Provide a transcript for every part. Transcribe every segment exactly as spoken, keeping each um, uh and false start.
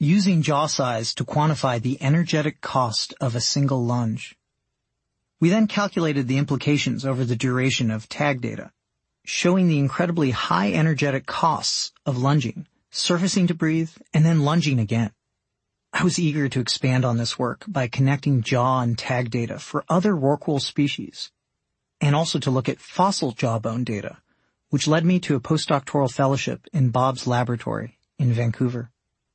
using jaw size to quantify the energetic cost of a single lunge. We then calculated the implications over the duration of tag data, showing the incredibly high energetic costs of lunging, surfacing to breathe, and then lunging again. I was eager to expand on this work by connecting jaw and tag data for other rorqual species, and also to look at fossil jawbone data, which led me to a postdoctoral fellowship in Bob's laboratory in Vancouver.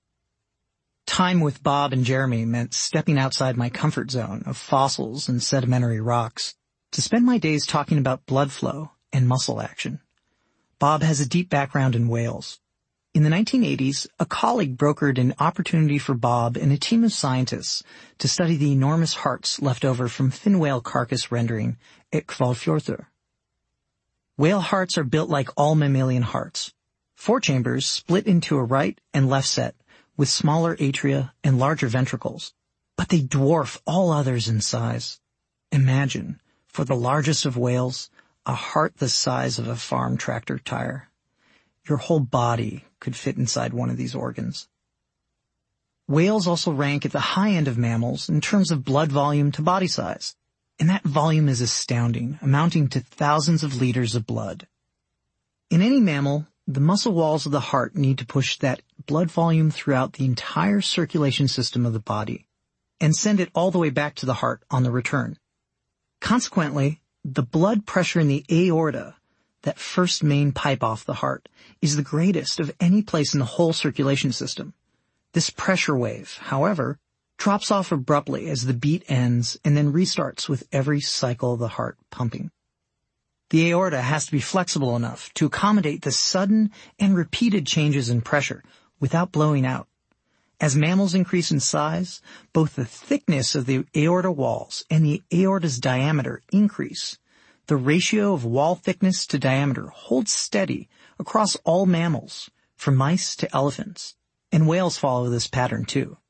Time with Bob and Jeremy meant stepping outside my comfort zone of fossils and sedimentary rocks to spend my days talking about blood flow and muscle action. Bob has a deep background in whales. In the nineteen eighties, a colleague brokered an opportunity for Bob and a team of scientists to study the enormous hearts left over from fin whale carcass rendering at Hvalfjordur. Whale hearts are built like all mammalian hearts. Four chambers split into a right and left set with smaller atria and larger ventricles, but they dwarf all others in size. Imagine, for the largest of whales, a heart the size of a farm tractor tire. Your whole body could fit inside one of these organs. Whales also rank at the high end of mammals in terms of blood volume to body size, and that volume is astounding, amounting to thousands of liters of blood. In any mammal, the muscle walls of the heart need to push that blood volume throughout the entire circulation system of the body and send it all the way back to the heart on the return. Consequently, the blood pressure in the aorta, that first main pipe off the heart, is the greatest of any place in the whole circulation system. This pressure wave, however, drops off abruptly as the beat ends and then restarts with every cycle of the heart pumping. The aorta has to be flexible enough to accommodate the sudden and repeated changes in pressure without blowing out. As mammals increase in size, both the thickness of the aorta walls and the aorta's diameter increase. The ratio of wall thickness to diameter holds steady across all mammals, from mice to elephants, and whales follow this pattern too.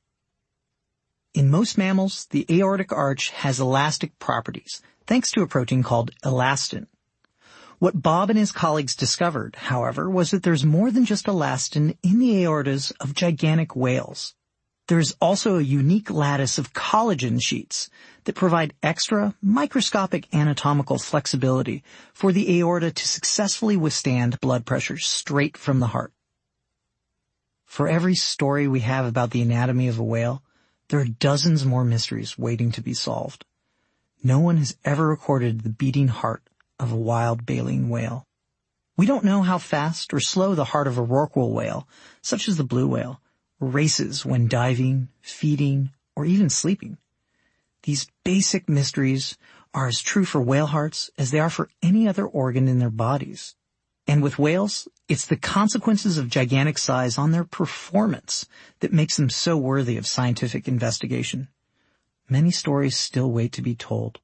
In most mammals, the aortic arch has elastic properties, thanks to a protein called elastin. What Bob and his colleagues discovered, however, was that there's more than just elastin in the aortas of gigantic whales. There's also a unique lattice of collagen sheets that provide extra microscopic anatomical flexibility for the aorta to successfully withstand blood pressure straight from the heart. For every story we have about the anatomy of a whale, there are dozens more mysteries waiting to be solved. No one has ever recorded the beating heart of a wild baleen whale. We don't know how fast or slow the heart of a rorqual whale, such as the blue whale, races when diving, feeding, or even sleeping. These basic mysteries are as true for whale hearts as they are for any other organ in their bodies. And with whales, it's the consequences of gigantic size on their performance that makes them so worthy of scientific investigation. Many stories still wait to be told.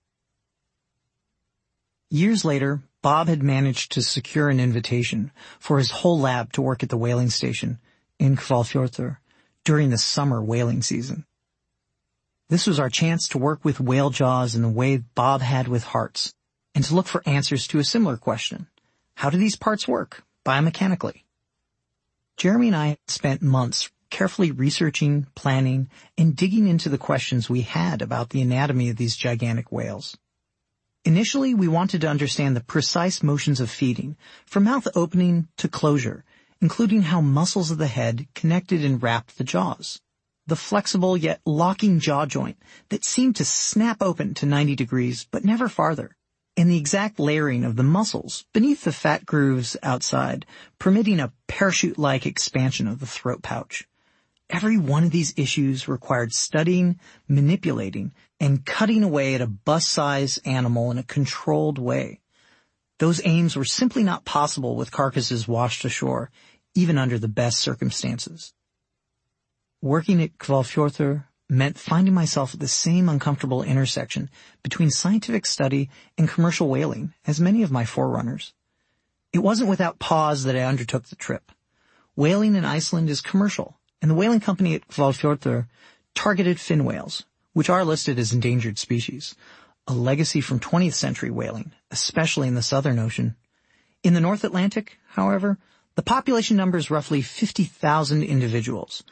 Years later, Bob had managed to secure an invitation for his whole lab to work at the whaling station in Hvalfjordur during the summer whaling season. This was our chance to work with whale jaws in the way Bob had with hearts, and to look for answers to a similar question. How do these parts work, biomechanically? Jeremy and I had spent months carefully researching, planning, and digging into the questions we had about the anatomy of these gigantic whales. Initially, we wanted to understand the precise motions of feeding, from mouth opening to closure, including how muscles of the head connected and wrapped the jaws, the flexible yet locking jaw joint that seemed to snap open to ninety degrees but never farther, and the exact layering of the muscles beneath the fat grooves outside, permitting a parachute-like expansion of the throat pouch. Every one of these issues required studying, manipulating, and cutting away at a bus-size animal in a controlled way. Those aims were simply not possible with carcasses washed ashore, even under the best circumstances. Working at Hvalfjordur meant finding myself at the same uncomfortable intersection between scientific study and commercial whaling as many of my forerunners. It wasn't without pause that I undertook the trip. Whaling in Iceland is commercial, and the whaling company at Hvalfjordur targeted fin whales, which are listed as endangered species, a legacy from twentieth century whaling, especially in the Southern Ocean. In the North Atlantic, however, the population number is roughly fifty thousand individuals,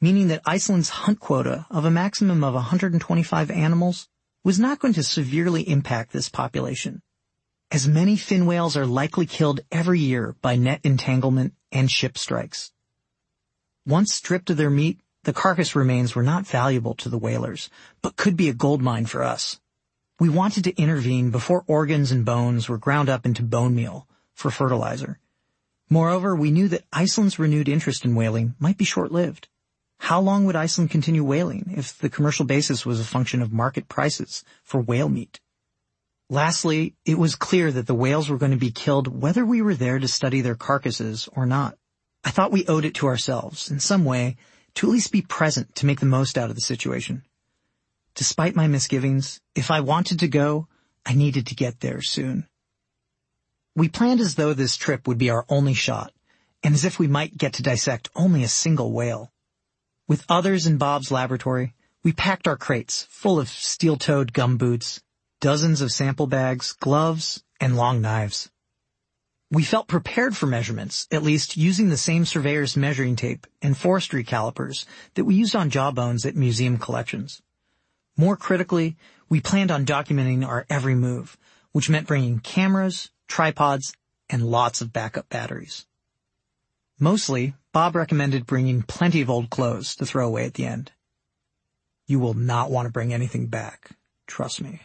meaning that Iceland's hunt quota of a maximum of one hundred twenty-five animals was not going to severely impact this population, as many fin whales are likely killed every year by net entanglement and ship strikes. Once stripped of their meat, the carcass remains were not valuable to the whalers, but could be a goldmine for us. We wanted to intervene before organs and bones were ground up into bone meal for fertilizer. Moreover, we knew that Iceland's renewed interest in whaling might be short-lived. How long would Iceland continue whaling if the commercial basis was a function of market prices for whale meat? Lastly, it was clear that the whales were going to be killed whether we were there to study their carcasses or not. I thought we owed it to ourselves, in some way, to at least be present to make the most out of the situation. Despite my misgivings, if I wanted to go, I needed to get there soon. We planned as though this trip would be our only shot, and as if we might get to dissect only a single whale. With others in Bob's laboratory, we packed our crates full of steel-toed gum boots, dozens of sample bags, gloves, and long knives. We felt prepared for measurements, at least using the same surveyor's measuring tape and forestry calipers that we used on jawbones at museum collections. More critically, we planned on documenting our every move, which meant bringing cameras, tripods, and lots of backup batteries. Mostly, Bob recommended bringing plenty of old clothes to throw away at the end. You will not want to bring anything back, trust me.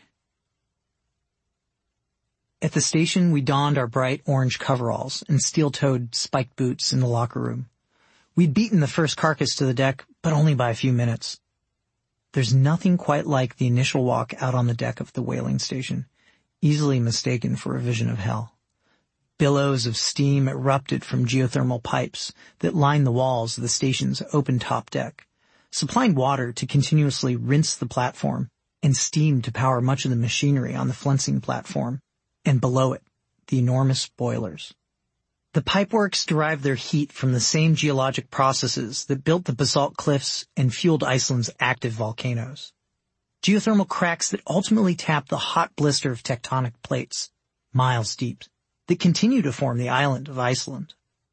At the station, we donned our bright orange coveralls and steel-toed spiked boots in the locker room. We'd beaten the first carcass to the deck, but only by a few minutes. There's nothing quite like the initial walk out on the deck of the whaling station, easily mistaken for a vision of hell. Billows of steam erupted from geothermal pipes that lined the walls of the station's open top deck, supplying water to continuously rinse the platform and steam to power much of the machinery on the flensing platform, and below it, the enormous boilers. The pipeworks derived their heat from the same geologic processes that built the basalt cliffs and fueled Iceland's active volcanoes. Geothermal cracks that ultimately tapped the hot blister of tectonic plates, miles deep, that continue to form the island of Iceland.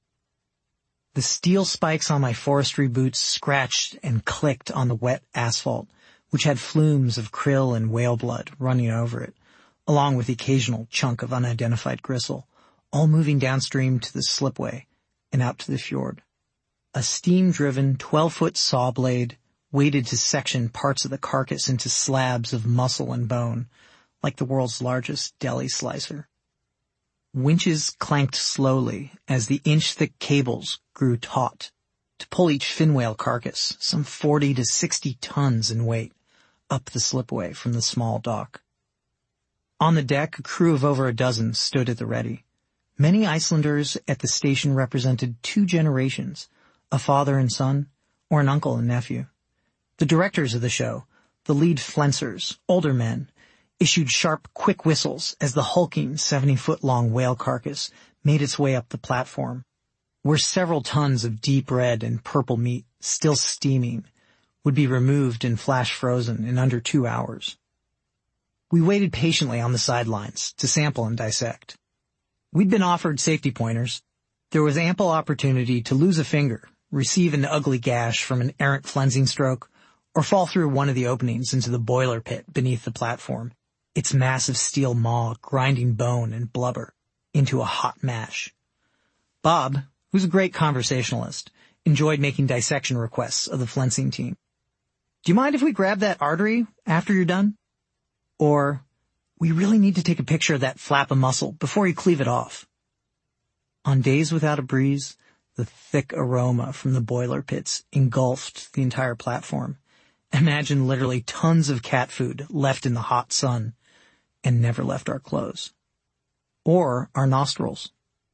The steel spikes on my forestry boots scratched and clicked on the wet asphalt, which had flumes of krill and whale blood running over it, along with the occasional chunk of unidentified gristle, all moving downstream to the slipway and out to the fjord. A steam-driven twelve-foot saw blade waited to section parts of the carcass into slabs of muscle and bone, like the world's largest deli slicer. Winches clanked slowly as the inch-thick cables grew taut to pull each fin whale carcass, some forty to sixty tons in weight, up the slipway from the small dock. On the deck, a crew of over a dozen stood at the ready. Many Icelanders at the station represented two generations, a father and son, or an uncle and nephew. The directors of the show, the lead flensers, older men, issued sharp, quick whistles as the hulking seventy-foot-long whale carcass made its way up the platform, where several tons of deep red and purple meat, still steaming, would be removed and flash frozen in under two hours. We waited patiently on the sidelines to sample and dissect. We'd been offered safety pointers. There was ample opportunity to lose a finger, receive an ugly gash from an errant flensing stroke, or fall through one of the openings into the boiler pit beneath the platform, its massive steel maw grinding bone and blubber into a hot mash. Bob, who's a great conversationalist, enjoyed making dissection requests of the flensing team. Do you mind if we grab that artery after you're done? Or, we really need to take a picture of that flap of muscle before you cleave it off. On days without a breeze, the thick aroma from the boiler pits engulfed the entire platform. Imagine literally tons of cat food left in the hot sun and never left our clothes. Or our nostrils.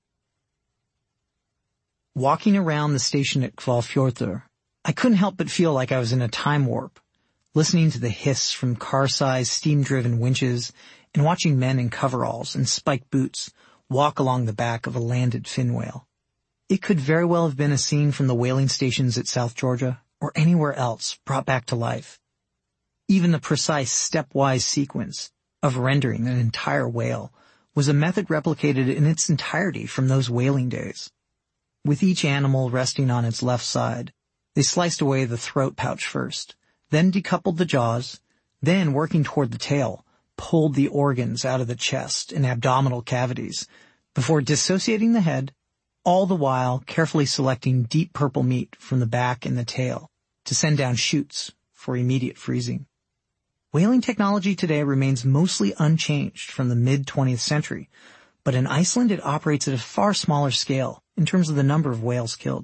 Walking around the station at Hvalfjörður, I couldn't help but feel like I was in a time warp, listening to the hiss from car-sized steam-driven winches and watching men in coveralls and spiked boots walk along the back of a landed fin whale. It could very well have been a scene from the whaling stations at South Georgia or anywhere else brought back to life. Even the precise stepwise sequence of rendering an entire whale was a method replicated in its entirety from those whaling days. With each animal resting on its left side, They sliced away the throat pouch first, then decoupled the jaws, then, working toward the tail, pulled the organs out of the chest and abdominal cavities before dissociating the head, all the while carefully selecting deep purple meat from the back and the tail to send down chutes for immediate freezing. Whaling technology today remains mostly unchanged from the mid-twentieth century, but in Iceland it operates at a far smaller scale in terms of the number of whales killed.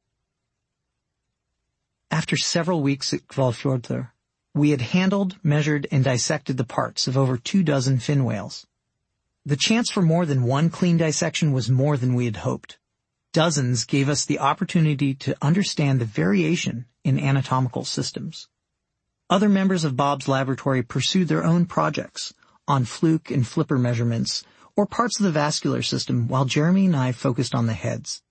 After several weeks at Hvalfjordr, we had handled, measured, and dissected the parts of over two dozen fin whales. The chance for more than one clean dissection was more than we had hoped. Dozens gave us the opportunity to understand the variation in anatomical systems. Other members of Bob's laboratory pursued their own projects on fluke and flipper measurements or parts of the vascular system, while Jeremy and I focused on the heads.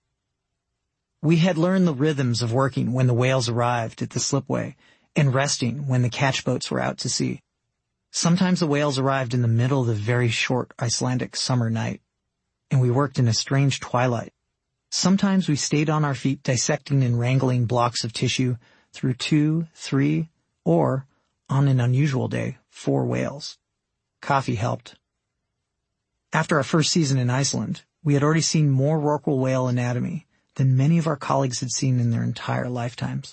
We had learned the rhythms of working when the whales arrived at the slipway and resting when the catch boats were out to sea. Sometimes the whales arrived in the middle of the very short Icelandic summer night, and we worked in a strange twilight. Sometimes we stayed on our feet dissecting and wrangling blocks of tissue through two, three, or, on an unusual day, four whales. Coffee helped. After our first season in Iceland, we had already seen more rorqual whale anatomy than many of our colleagues had seen in their entire lifetimes.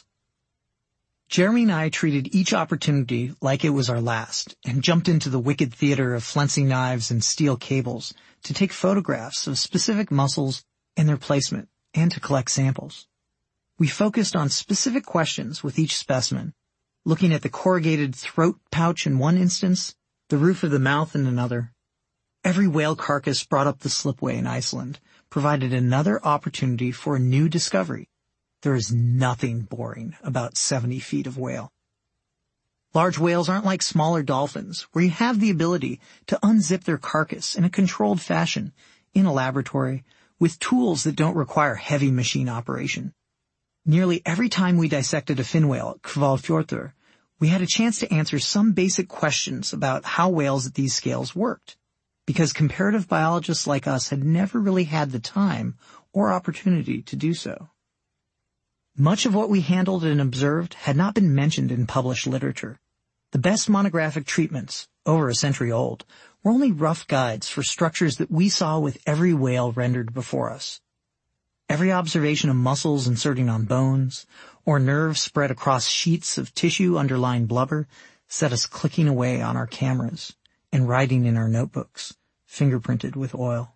Jeremy and I treated each opportunity like it was our last and jumped into the wicked theater of flensing knives and steel cables to take photographs of specific mussels and their placement and to collect samples. We focused on specific questions with each specimen, looking at the corrugated throat pouch in one instance, the roof of the mouth in another. Every whale carcass brought up the slipway in Iceland provided another opportunity for a new discovery. There is nothing boring about seventy feet of whale. Large whales aren't like smaller dolphins, where you have the ability to unzip their carcass in a controlled fashion in a laboratory with tools that don't require heavy machine operation. Nearly every time we dissected a fin whale at Hvalfjordr, we had a chance to answer some basic questions about how whales at these scales worked, because comparative biologists like us had never really had the time or opportunity to do so. Much of what we handled and observed had not been mentioned in published literature. The best monographic treatments, over a century old, were only rough guides for structures that we saw with every whale rendered before us. Every observation of muscles inserting on bones, or nerves spread across sheets of tissue underlying blubber, set us clicking away on our cameras and writing in our notebooks, fingerprinted with oil.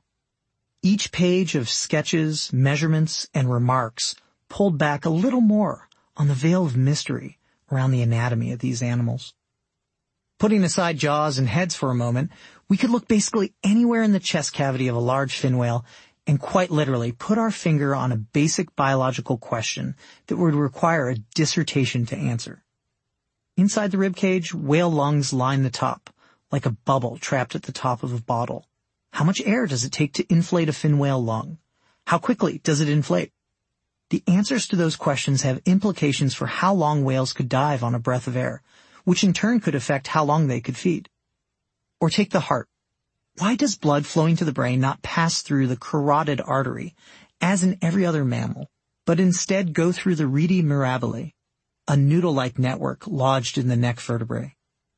Each page of sketches, measurements, and remarks pulled back a little more on the veil of mystery around the anatomy of these animals. Putting aside jaws and heads for a moment, we could look basically anywhere in the chest cavity of a large fin whale and quite literally put our finger on a basic biological question that would require a dissertation to answer. Inside the ribcage, whale lungs line the top, like a bubble trapped at the top of a bottle. How much air does it take to inflate a fin whale lung? How quickly does it inflate? The answers to those questions have implications for how long whales could dive on a breath of air, which in turn could affect how long they could feed. Or take the heart. Why does blood flowing to the brain not pass through the carotid artery, as in every other mammal, but instead go through the rete mirabile, a noodle-like network lodged in the neck vertebrae?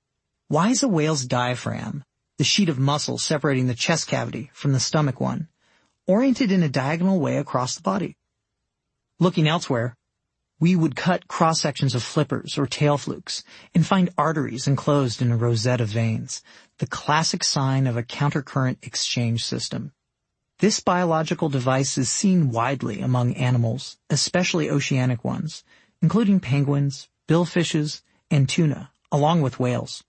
Why is a whale's diaphragm, the sheet of muscle separating the chest cavity from the stomach one, oriented in a diagonal way across the body? Looking elsewhere, we would cut cross-sections of flippers or tail flukes and find arteries enclosed in a rosette of veins, the classic sign of a countercurrent exchange system. This biological device is seen widely among animals, especially oceanic ones, including penguins, billfishes, and tuna, along with whales.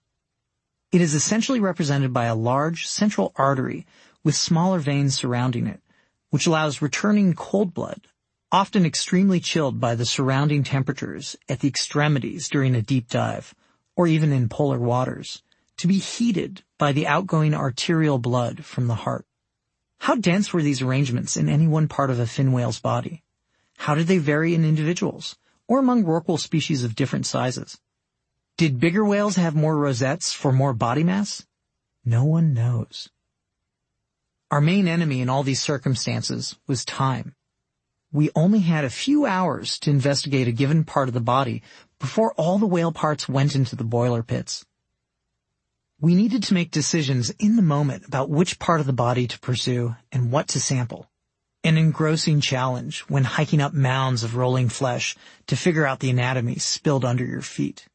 It is essentially represented by a large central artery with smaller veins surrounding it, which allows returning cold blood, often extremely chilled by the surrounding temperatures at the extremities during a deep dive, or even in polar waters, to be heated by the outgoing arterial blood from the heart. How dense were these arrangements in any one part of a fin whale's body? How did they vary in individuals, or among rorqual species of different sizes? Did bigger whales have more rosettes for more body mass? No one knows. Our main enemy in all these circumstances was time. we only had a few hours to investigate a given part of the body before all the whale parts went into the boiler pits. We needed to make decisions in the moment about which part of the body to pursue and what to sample. An engrossing challenge when hiking up mounds of rolling flesh to figure out the anatomy spilled under your feet.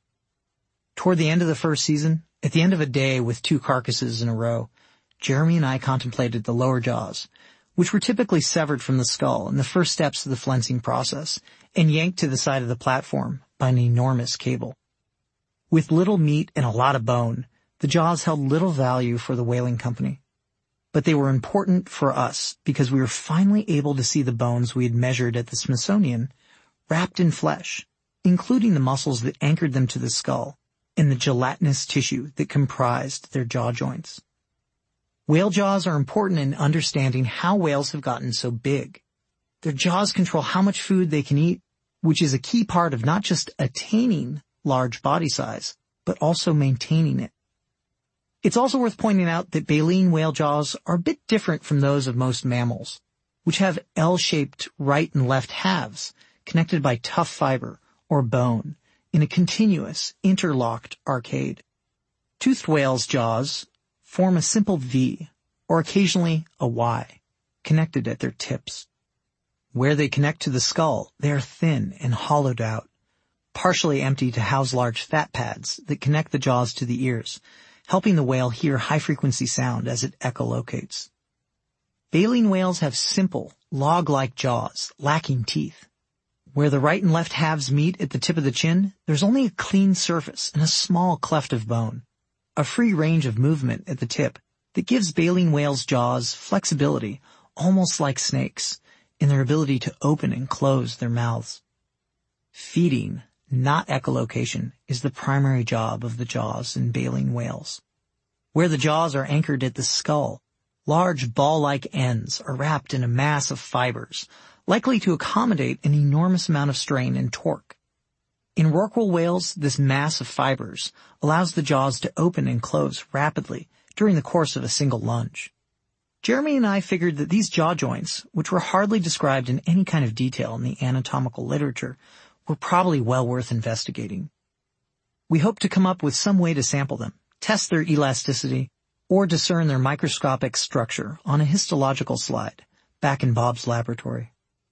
Toward the end of the first season, at the end of a day with two carcasses in a row, Jeremy and I contemplated the lower jaws, which were typically severed from the skull in the first steps of the flensing process and yanked to the side of the platform by an enormous cable. With little meat and a lot of bone, the jaws held little value for the whaling company. But they were important for us because we were finally able to see the bones we had measured at the Smithsonian wrapped in flesh, including the muscles that anchored them to the skull and the gelatinous tissue that comprised their jaw joints. Whale jaws are important in understanding how whales have gotten so big. Their jaws control how much food they can eat, which is a key part of not just attaining large body size, but also maintaining it. It's also worth pointing out that baleen whale jaws are a bit different from those of most mammals, which have L-shaped right and left halves connected by tough fiber or bone in a continuous, interlocked arcade. Toothed whales' jaws form a simple V, or occasionally a Y, connected at their tips. Where they connect to the skull, they are thin and hollowed out, partially empty to house large fat pads that connect the jaws to the ears, helping the whale hear high-frequency sound as it echolocates. Baleen whales have simple, log-like jaws, lacking teeth. Where the right and left halves meet at the tip of the chin, there's only a clean surface and a small cleft of bone, a free range of movement at the tip that gives baleen whales' jaws flexibility, almost like snakes, in their ability to open and close their mouths. Feeding, not echolocation, is the primary job of the jaws in baleen whales. Where the jaws are anchored at the skull, large ball-like ends are wrapped in a mass of fibers, likely to accommodate an enormous amount of strain and torque. In rorqual whales, this mass of fibers allows the jaws to open and close rapidly during the course of a single lunge. Jeremy and I figured that these jaw joints, which were hardly described in any kind of detail in the anatomical literature, were probably well worth investigating. We hope to come up with some way to sample them, test their elasticity, or discern their microscopic structure on a histological slide back in Bob's laboratory.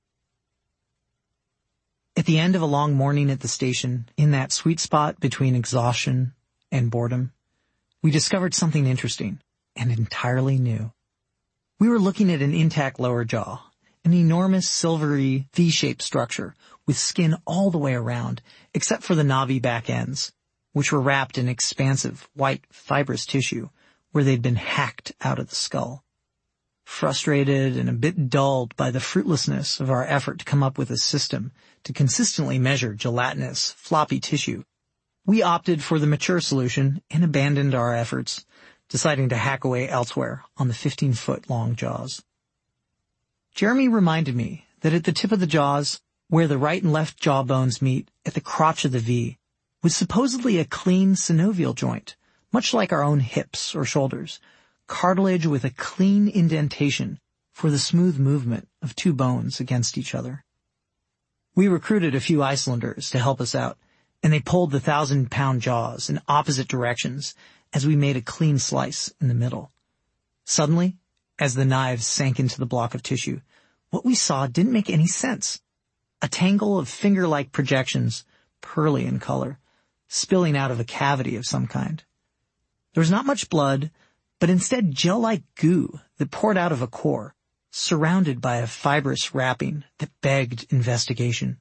At the end of a long morning at the station, in that sweet spot between exhaustion and boredom, we discovered something interesting and entirely new. We were looking at an intact lower jaw, an enormous silvery V-shaped structure with skin all the way around, except for the knobby back ends, which were wrapped in expansive, white, fibrous tissue where they'd been hacked out of the skull. Frustrated and a bit dulled by the fruitlessness of our effort to come up with a system to consistently measure gelatinous, floppy tissue, we opted for the mature solution and abandoned our efforts, deciding to hack away elsewhere on the fifteen-foot long jaws. Jeremy reminded me that at the tip of the jaws, where the right and left jaw bones meet at the crotch of the V, was supposedly a clean synovial joint, much like our own hips or shoulders, cartilage with a clean indentation for the smooth movement of two bones against each other. We recruited a few Icelanders to help us out, and they pulled the thousand-pound jaws in opposite directions as we made a clean slice in the middle. Suddenly, as the knives sank into the block of tissue, what we saw didn't make any sense. A tangle of finger-like projections, pearly in color, spilling out of a cavity of some kind. There was not much blood, but instead gel-like goo that poured out of a core, surrounded by a fibrous wrapping that begged investigation.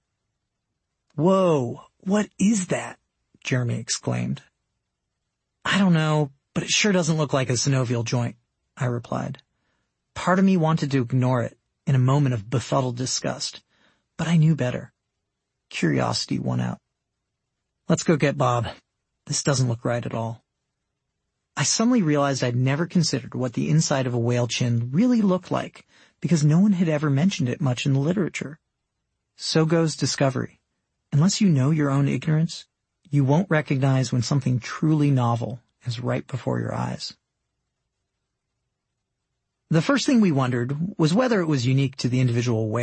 "Whoa, what is that?" Jeremy exclaimed. "I don't know, but it sure doesn't look like a synovial joint," I replied. Part of me wanted to ignore it in a moment of befuddled disgust, but I knew better. Curiosity won out. "Let's go get Bob. This doesn't look right at all." I suddenly realized I'd never considered what the inside of a whale chin really looked like, because no one had ever mentioned it much in the literature. So goes discovery. Unless you know your own ignorance, you won't recognize when something truly novel is right before your eyes. The first thing we wondered was whether it was unique to the individual whale,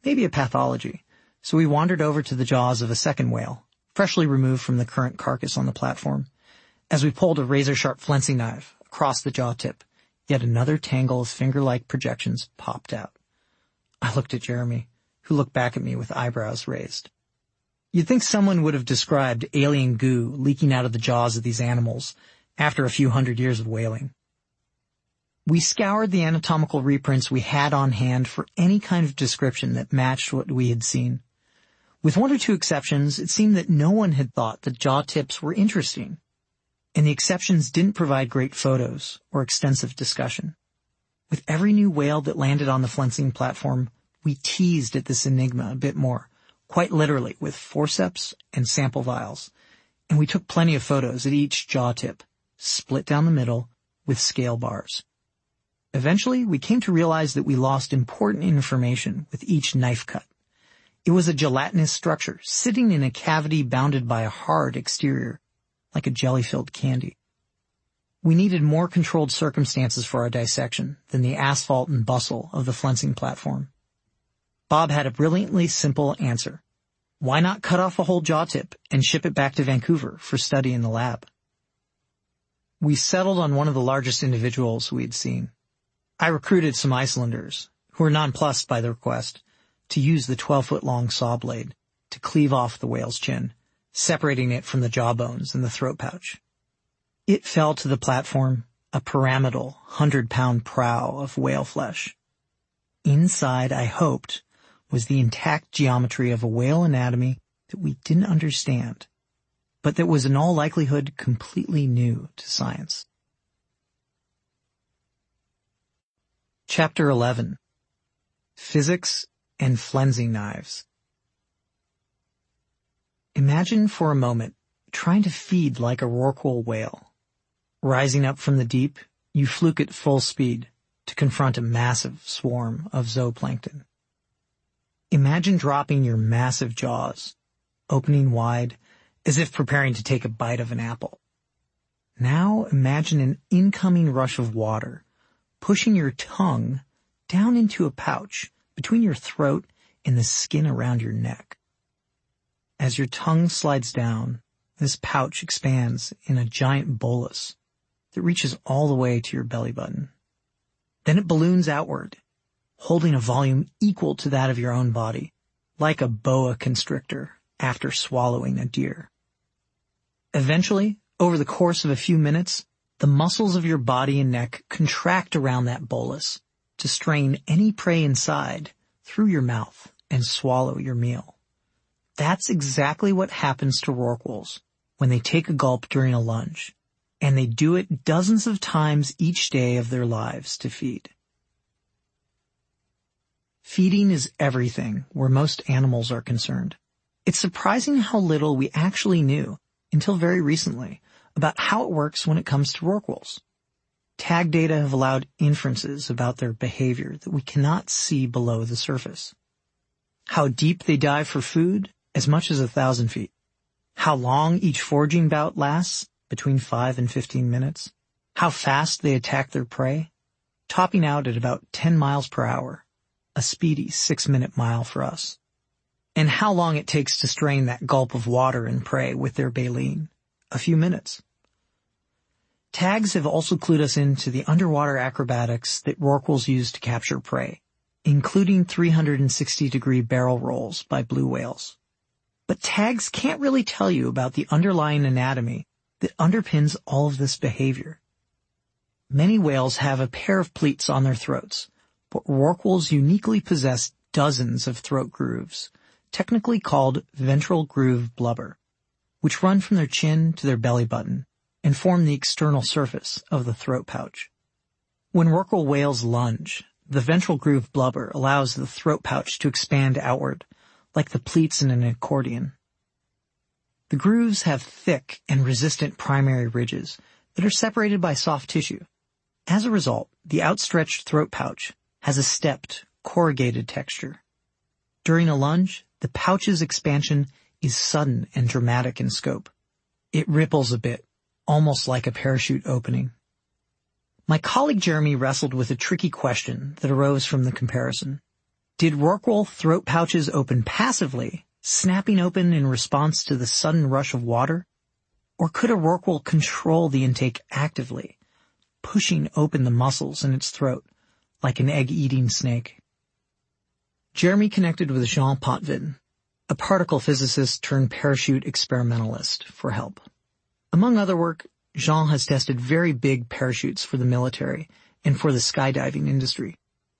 maybe a pathology, so we wandered over to the jaws of a second whale, freshly removed from the current carcass on the platform. As we pulled a razor-sharp flensing knife across the jaw tip, yet another tangle of finger-like projections popped out. I looked at Jeremy, who looked back at me with eyebrows raised. You'd think someone would have described alien goo leaking out of the jaws of these animals after a few hundred years of whaling. We scoured the anatomical reprints we had on hand for any kind of description that matched what we had seen. With one or two exceptions, it seemed that no one had thought the jaw tips were interesting, and the exceptions didn't provide great photos or extensive discussion. With every new whale that landed on the flensing platform, we teased at this enigma a bit more, quite literally with forceps and sample vials, and we took plenty of photos at each jaw tip, split down the middle with scale bars. Eventually, we came to realize that we lost important information with each knife cut. It was a gelatinous structure sitting in a cavity bounded by a hard exterior, like a jelly-filled candy. We needed more controlled circumstances for our dissection than the asphalt and bustle of the flensing platform. Bob had a brilliantly simple answer. Why not cut off a whole jaw tip and ship it back to Vancouver for study in the lab? We settled on one of the largest individuals we had seen. I recruited some Icelanders, who were nonplussed by the request, to use the twelve-foot-long saw blade to cleave off the whale's chin, separating it from the jawbones and the throat pouch. It fell to the platform, a pyramidal, hundred-pound prow of whale flesh. Inside, I hoped, was the intact geometry of a whale anatomy that we didn't understand, but that was in all likelihood completely new to science. Chapter eleven. Physics and Flensing Knives. Imagine for a moment trying to feed like a rorqual whale. Rising up from the deep, you fluke at full speed to confront a massive swarm of zooplankton. Imagine dropping your massive jaws, opening wide, as if preparing to take a bite of an apple. Now imagine an incoming rush of water, pushing your tongue down into a pouch between your throat and the skin around your neck. As your tongue slides down, this pouch expands in a giant bolus that reaches all the way to your belly button. Then it balloons outward, holding a volume equal to that of your own body, like a boa constrictor after swallowing a deer. Eventually, over the course of a few minutes, the muscles of your body and neck contract around that bolus to strain any prey inside through your mouth and swallow your meal. That's exactly what happens to rorquals when they take a gulp during a lunge, and they do it dozens of times each day of their lives to feed. Feeding is everything where most animals are concerned. It's surprising how little we actually knew, until very recently, about how it works when it comes to rorquals. Tag data have allowed inferences about their behavior that we cannot see below the surface. How deep they dive for food, as much as a thousand feet. How long each foraging bout lasts, between five and fifteen minutes. How fast they attack their prey, topping out at about ten miles per hour, a speedy six-minute mile for us. And how long it takes to strain that gulp of water and prey with their baleen, a few minutes. Tags have also clued us into the underwater acrobatics that rorquals use to capture prey, including three hundred sixty degree barrel rolls by blue whales. But tags can't really tell you about the underlying anatomy that underpins all of this behavior. Many whales have a pair of pleats on their throats, but rorquals uniquely possess dozens of throat grooves, technically called ventral groove blubber, which run from their chin to their belly button and form the external surface of the throat pouch. When rorqual whales lunge, the ventral groove blubber allows the throat pouch to expand outward, like the pleats in an accordion. The grooves have thick and resistant primary ridges that are separated by soft tissue. As a result, the outstretched throat pouch has a stepped, corrugated texture. During a lunge, the pouch's expansion is sudden and dramatic in scope. It ripples a bit, almost like a parachute opening. My colleague Jeremy wrestled with a tricky question that arose from the comparison. Did rorqual throat pouches open passively, snapping open in response to the sudden rush of water? Or could a rorqual control the intake actively, pushing open the muscles in its throat like an egg-eating snake? Jeremy connected with Jean Potvin, a particle physicist turned parachute experimentalist, for help. Among other work, Jean has tested very big parachutes for the military and for the skydiving industry.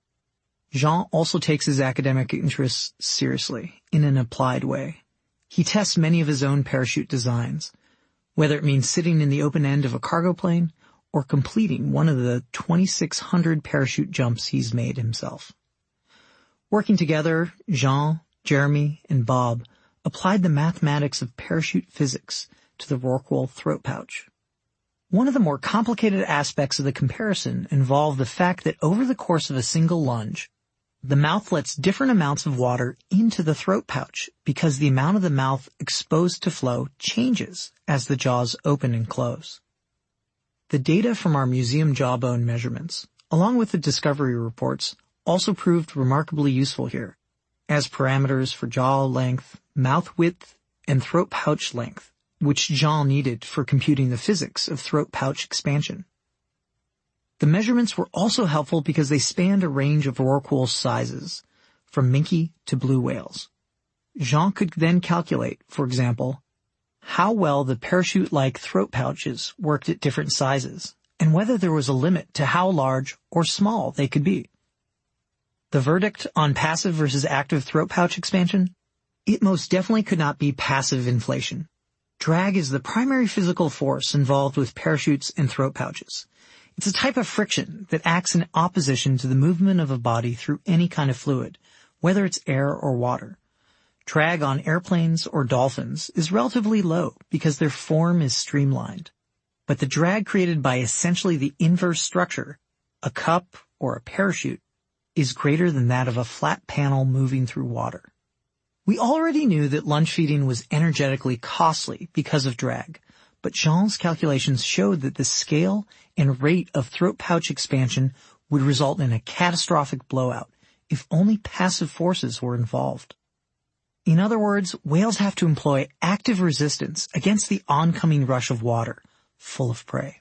Jean also takes his academic interests seriously, in an applied way. He tests many of his own parachute designs, whether it means sitting in the open end of a cargo plane or completing one of the twenty-six hundred parachute jumps he's made himself. Working together, Jean, Jeremy, and Bob applied the mathematics of parachute physics to the rorqual throat pouch. One of the more complicated aspects of the comparison involved the fact that over the course of a single lunge, the mouth lets different amounts of water into the throat pouch because the amount of the mouth exposed to flow changes as the jaws open and close. The data from our museum jawbone measurements, along with the discovery reports, also proved remarkably useful here, as parameters for jaw length, mouth width, and throat pouch length, which Jean needed for computing the physics of throat pouch expansion. The measurements were also helpful because they spanned a range of rorqual sizes, from minke to blue whales. Jean could then calculate, for example, how well the parachute-like throat pouches worked at different sizes, and whether there was a limit to how large or small they could be. The verdict on passive versus active throat pouch expansion? It most definitely could not be passive inflation. Drag is the primary physical force involved with parachutes and throat pouches. It's a type of friction that acts in opposition to the movement of a body through any kind of fluid, whether it's air or water. Drag on airplanes or dolphins is relatively low because their form is streamlined. But the drag created by essentially the inverse structure, a cup or a parachute, is greater than that of a flat panel moving through water. We already knew that lunge feeding was energetically costly because of drag, but Jean's calculations showed that the scale and rate of throat pouch expansion would result in a catastrophic blowout if only passive forces were involved. In other words, whales have to employ active resistance against the oncoming rush of water, full of prey.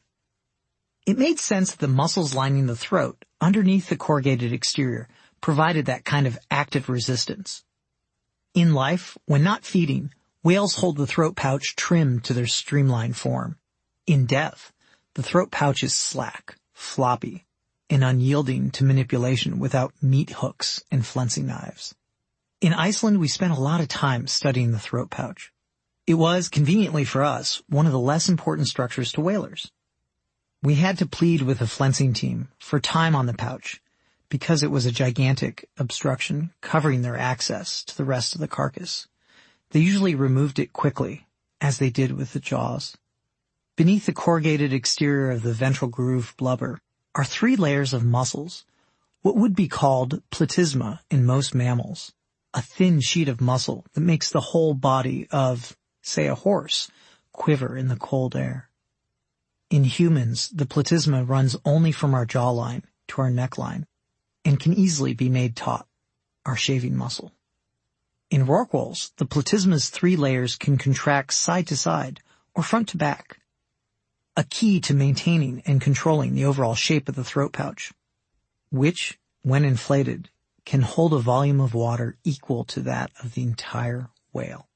It made sense that the muscles lining the throat, underneath the corrugated exterior, provided that kind of active resistance. In life, when not feeding, whales hold the throat pouch trimmed to their streamlined form. In death, the throat pouch is slack, floppy, and unyielding to manipulation without meat hooks and flensing knives. In Iceland, we spent a lot of time studying the throat pouch. It was, conveniently for us, one of the less important structures to whalers. We had to plead with the flensing team for time on the pouch because it was a gigantic obstruction covering their access to the rest of the carcass. They usually removed it quickly, as they did with the jaws. Beneath the corrugated exterior of the ventral groove blubber are three layers of muscles, what would be called platysma in most mammals, a thin sheet of muscle that makes the whole body of, say, a horse quiver in the cold air. In humans, the platysma runs only from our jawline to our neckline and can easily be made taut, our shaving muscle. In rorquals, the platysma's three layers can contract side to side or front to back, a key to maintaining and controlling the overall shape of the throat pouch, which, when inflated, can hold a volume of water equal to that of the entire whale.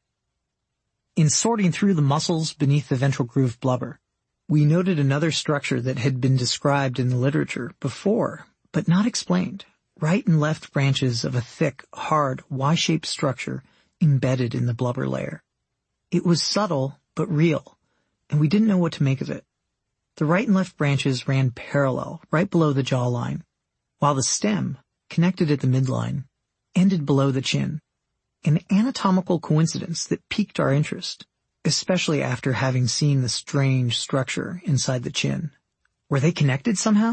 In sorting through the muscles beneath the ventral groove blubber, we noted another structure that had been described in the literature before, but not explained. Right and left branches of a thick, hard, Y-shaped structure embedded in the blubber layer. It was subtle, but real, and we didn't know what to make of it. The right and left branches ran parallel, right below the jawline, while the stem, connected at the midline, ended below the chin. An anatomical coincidence that piqued our interest, especially after having seen the strange structure inside the chin. Were they connected somehow?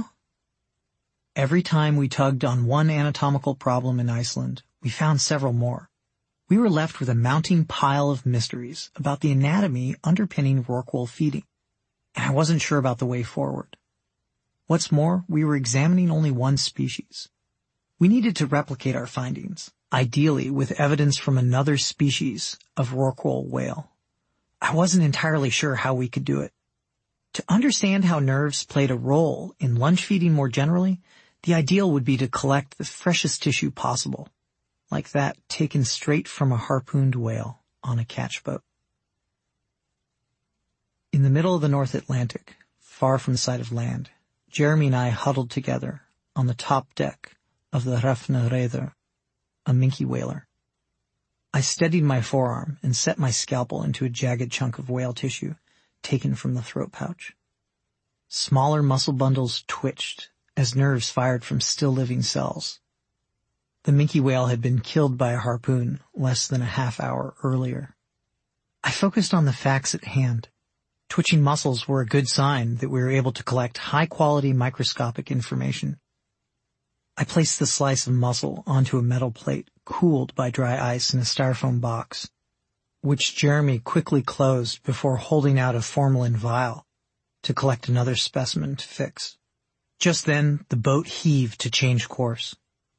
Every time we tugged on one anatomical problem in Iceland, we found several more. We were left with a mounting pile of mysteries about the anatomy underpinning rorqual feeding, and I wasn't sure about the way forward. What's more, we were examining only one species. We needed to replicate our findings, ideally with evidence from another species of rorqual whale. I wasn't entirely sure how we could do it. To understand how nerves played a role in lunge feeding more generally, the ideal would be to collect the freshest tissue possible, like that taken straight from a harpooned whale on a catch boat. In the middle of the North Atlantic, far from sight of land, Jeremy and I huddled together on the top deck of the Hrafn-Nreder, a minke whaler. I steadied my forearm and set my scalpel into a jagged chunk of whale tissue taken from the throat pouch. Smaller muscle bundles twitched as nerves fired from still-living cells. The minke whale had been killed by a harpoon less than a half hour earlier. I focused on the facts at hand. Twitching muscles were a good sign that we were able to collect high-quality microscopic information. I placed the slice of muscle onto a metal plate cooled by dry ice in a styrofoam box, which Jeremy quickly closed before holding out a formalin vial to collect another specimen to fix. Just then, the boat heaved to change course.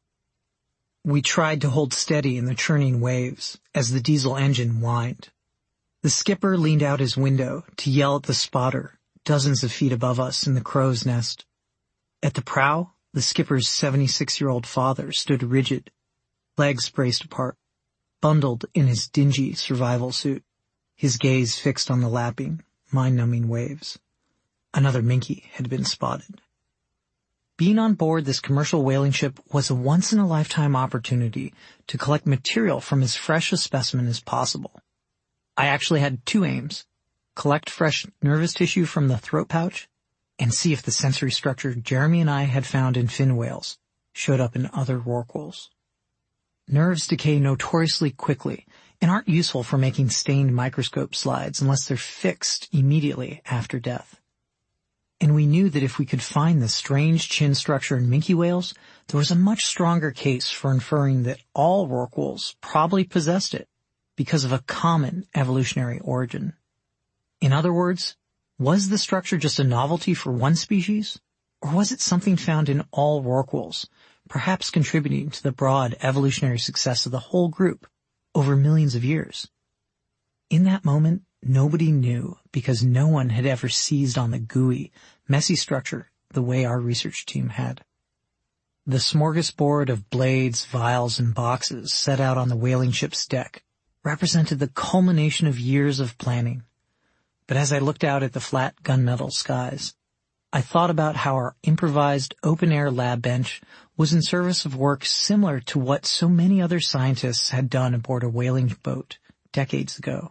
We tried to hold steady in the churning waves as the diesel engine whined. The skipper leaned out his window to yell at the spotter dozens of feet above us in the crow's nest. At the prow, the skipper's seventy-six-year-old father stood rigid, legs braced apart, bundled in his dingy survival suit, his gaze fixed on the lapping, mind-numbing waves. Another minke had been spotted. Being on board this commercial whaling ship was a once-in-a-lifetime opportunity to collect material from as fresh a specimen as possible. I actually had two aims: collect fresh nervous tissue from the throat pouch and see if the sensory structure Jeremy and I had found in fin whales showed up in other rorquals. Nerves decay notoriously quickly and aren't useful for making stained microscope slides unless they're fixed immediately after death. And we knew that if we could find the strange chin structure in minke whales, there was a much stronger case for inferring that all rorquals probably possessed it because of a common evolutionary origin. In other words, was the structure just a novelty for one species, or was it something found in all rorquals, perhaps contributing to the broad evolutionary success of the whole group over millions of years? In that moment, nobody knew because no one had ever seized on the gooey, messy structure the way our research team had. The smorgasbord of blades, vials, and boxes set out on the whaling ship's deck represented the culmination of years of planning. But as I looked out at the flat gunmetal skies, I thought about how our improvised open-air lab bench was in service of work similar to what so many other scientists had done aboard a whaling boat decades ago.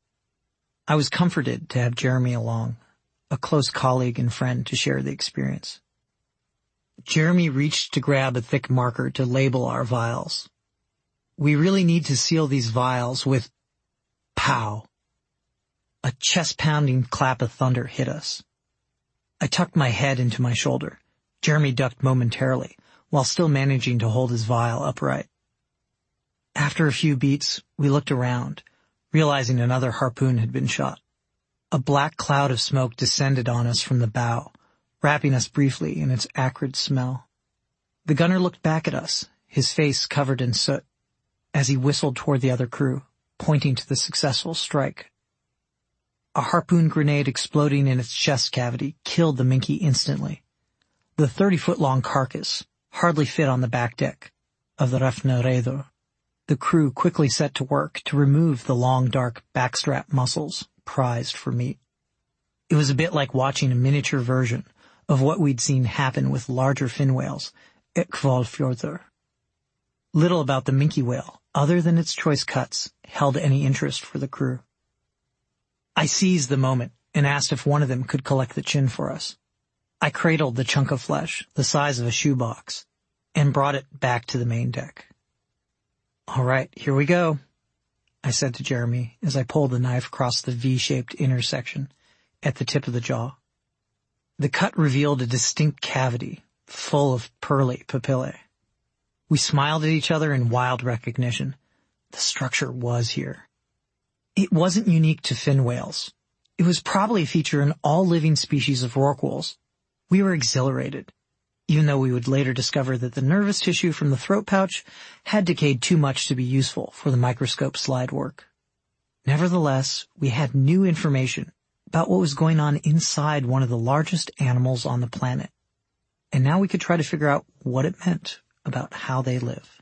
I was comforted to have Jeremy along, a close colleague and friend to share the experience. Jeremy reached to grab a thick marker to label our vials. We really need to seal these vials with pow. A chest-pounding clap of thunder hit us. I tucked my head into my shoulder. Jeremy ducked momentarily, while still managing to hold his vial upright. After a few beats, we looked around, realizing another harpoon had been shot. A black cloud of smoke descended on us from the bow, wrapping us briefly in its acrid smell. The gunner looked back at us, his face covered in soot, as he whistled toward the other crew, pointing to the successful strike. A harpoon grenade exploding in its chest cavity killed the minke instantly. The thirty-foot-long carcass hardly fit on the back deck of the Hrafn-Nreder. The crew quickly set to work to remove the long, dark backstrap muscles prized for meat. It was a bit like watching a miniature version of what we'd seen happen with larger fin whales at Hvalfjordr. Little about the minke whale, other than its choice cuts, held any interest for the crew. I seized the moment and asked if one of them could collect the chin for us. I cradled the chunk of flesh, the size of a shoebox, and brought it back to the main deck. "All right, here we go," I said to Jeremy as I pulled the knife across the V-shaped intersection at the tip of the jaw. The cut revealed a distinct cavity full of pearly papillae. We smiled at each other in wild recognition. The structure was here. It wasn't unique to fin whales. It was probably a feature in all living species of rorquals. We were exhilarated. even though we would later discover that the nervous tissue from the throat pouch had decayed too much to be useful for the microscope slide work. Nevertheless, we had new information about what was going on inside one of the largest animals on the planet, and now we could try to figure out what it meant about how they live.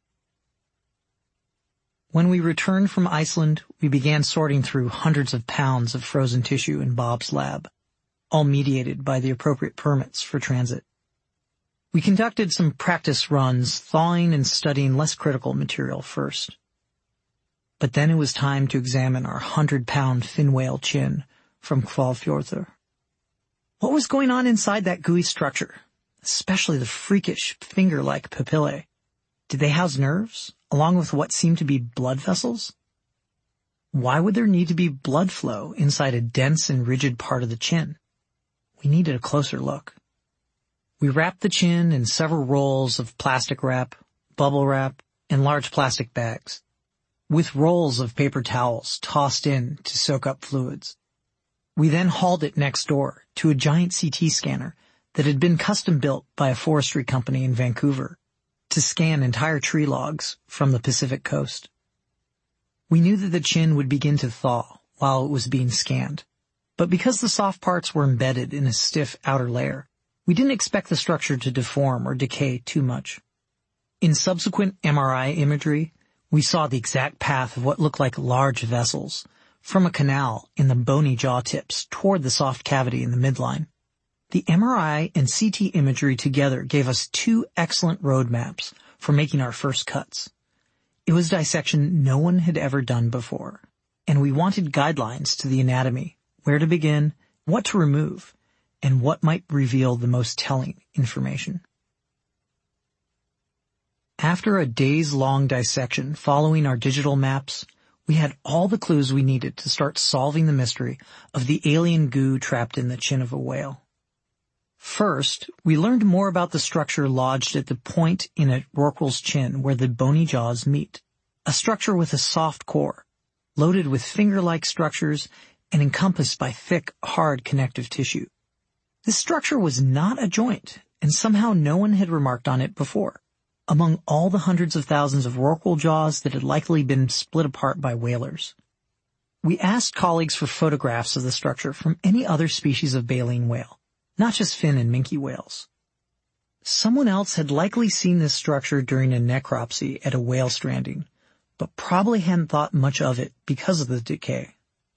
When we returned from Iceland, we began sorting through hundreds of pounds of frozen tissue in Bob's lab, all mediated by the appropriate permits for transit. We conducted some practice runs, thawing and studying less critical material first. But then it was time to examine our hundred-pound fin whale chin from Hvalfjörður. What was going on inside that gooey structure, especially the freakish finger-like papillae? Did they house nerves, along with what seemed to be blood vessels? Why would there need to be blood flow inside a dense and rigid part of the chin? We needed a closer look. We wrapped the chin in several rolls of plastic wrap, bubble wrap, and large plastic bags, with rolls of paper towels tossed in to soak up fluids. We then hauled it next door to a giant C T scanner that had been custom built by a forestry company in Vancouver to scan entire tree logs from the Pacific coast. We knew that the chin would begin to thaw while it was being scanned, but because the soft parts were embedded in a stiff outer layer, we didn't expect the structure to deform or decay too much. In subsequent M R I imagery, we saw the exact path of what looked like large vessels from a canal in the bony jaw tips toward the soft cavity in the midline. The M R I and C T imagery together gave us two excellent roadmaps for making our first cuts. It was dissection no one had ever done before, and we wanted guidelines to the anatomy, where to begin, what to remove, and what might reveal the most telling information. After a days-long dissection following our digital maps, we had all the clues we needed to start solving the mystery of the alien goo trapped in the chin of a whale. First, we learned more about the structure lodged at the point in a rorqual's chin where the bony jaws meet, a structure with a soft core, loaded with finger-like structures and encompassed by thick, hard connective tissue. This structure was not a joint, and somehow no one had remarked on it before, among all the hundreds of thousands of rorqual jaws that had likely been split apart by whalers. We asked colleagues for photographs of the structure from any other species of baleen whale, not just fin and minke whales. Someone else had likely seen this structure during a necropsy at a whale stranding, but probably hadn't thought much of it because of the decay.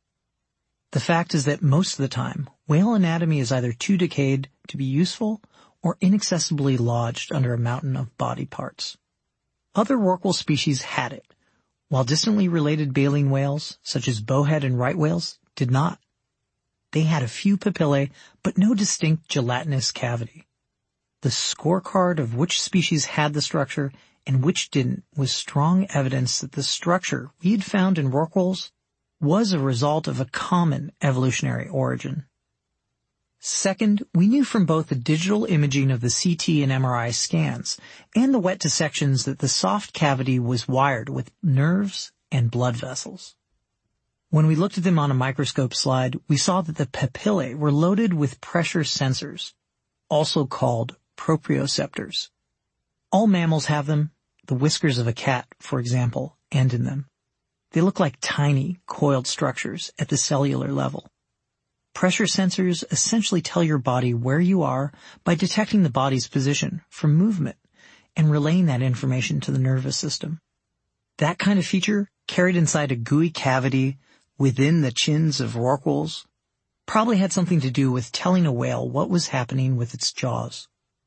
The fact is that most of the time, whale anatomy is either too decayed to be useful or inaccessibly lodged under a mountain of body parts. Other rorqual species had it, while distantly related baleen whales, such as bowhead and right whales, did not. They had a few papillae, but no distinct gelatinous cavity. The scorecard of which species had the structure and which didn't was strong evidence that the structure we had found in rorquals was a result of a common evolutionary origin. Second, we knew from both the digital imaging of the C T and M R I scans and the wet dissections that the soft cavity was wired with nerves and blood vessels. When we looked at them on a microscope slide, we saw that the papillae were loaded with pressure sensors, also called proprioceptors. All mammals have them. The whiskers of a cat, for example, end in them. They look like tiny, coiled structures at the cellular level. Pressure sensors essentially tell your body where you are by detecting the body's position from movement and relaying that information to the nervous system. That kind of feature, carried inside a gooey cavity within the chins of rorquals, probably had something to do with telling a whale what was happening with its jaws.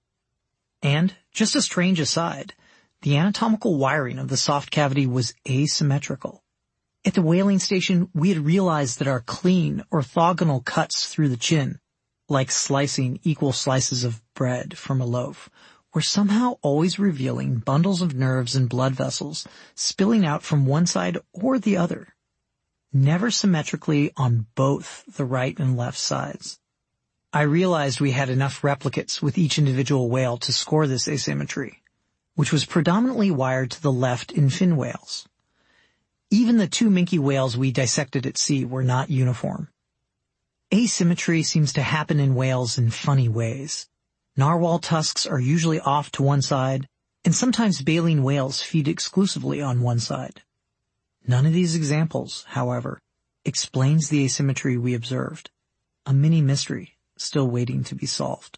And, just a strange aside, the anatomical wiring of the soft cavity was asymmetrical. At the whaling station, we had realized that our clean, orthogonal cuts through the chin, like slicing equal slices of bread from a loaf, were somehow always revealing bundles of nerves and blood vessels spilling out from one side or the other, never symmetrically on both the right and left sides. I realized we had enough replicates with each individual whale to score this asymmetry, which was predominantly wired to the left in fin whales. Even the two minke whales we dissected at sea were not uniform. Asymmetry seems to happen in whales in funny ways. Narwhal tusks are usually off to one side, and sometimes baleen whales feed exclusively on one side. None of these examples, however, explains the asymmetry we observed, a mini mystery still waiting to be solved.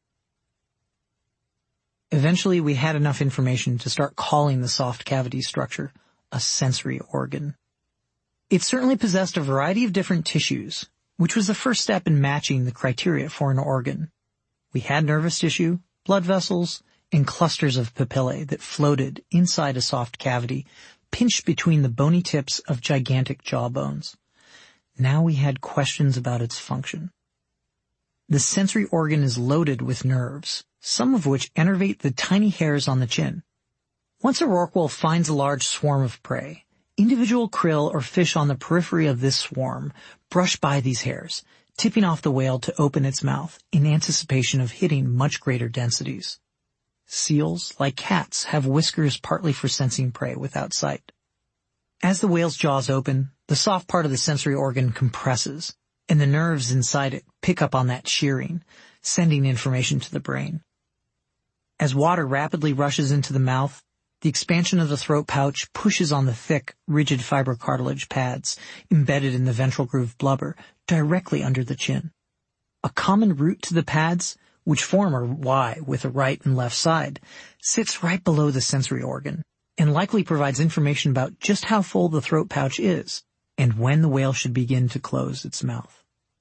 Eventually, we had enough information to start calling the soft cavity structure a sensory organ. It certainly possessed a variety of different tissues, which was the first step in matching the criteria for an organ. We had nervous tissue, blood vessels, and clusters of papillae that floated inside a soft cavity, pinched between the bony tips of gigantic jawbones. Now we had questions about its function. The sensory organ is loaded with nerves, some of which innervate the tiny hairs on the chin. Once a rorqual finds a large swarm of prey, individual krill or fish on the periphery of this swarm brush by these hairs, tipping off the whale to open its mouth in anticipation of hitting much greater densities. Seals, like cats, have whiskers partly for sensing prey without sight. As the whale's jaws open, the soft part of the sensory organ compresses, and the nerves inside it pick up on that shearing, sending information to the brain. As water rapidly rushes into the mouth, the expansion of the throat pouch pushes on the thick, rigid fibrocartilage pads embedded in the ventral groove blubber directly under the chin. A common route to the pads, which form a Y with a right and left side, sits right below the sensory organ and likely provides information about just how full the throat pouch is and when the whale should begin to close its mouth.